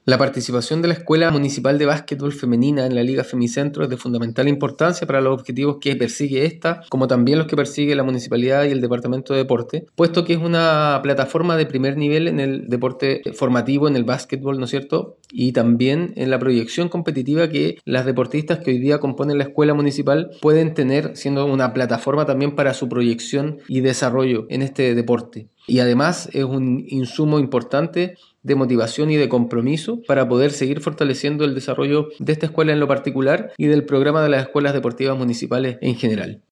La participación de la Escuela Municipal de Básquetbol Femenina en la Liga Femicentro es de fundamental importancia para los objetivos que persigue esta, como también los que persigue la Municipalidad y el Departamento de Deporte, puesto que es una plataforma de primer nivel en el deporte formativo, en el básquetbol, ¿no es cierto? Y también en la proyección competitiva que las deportistas que hoy día componen la Escuela Municipal pueden tener, siendo una plataforma también para su proyección y desarrollo en este deporte. Y además es un insumo importante de motivación y de compromiso para poder seguir fortaleciendo el desarrollo de esta escuela en lo particular y del programa de las escuelas deportivas municipales en general.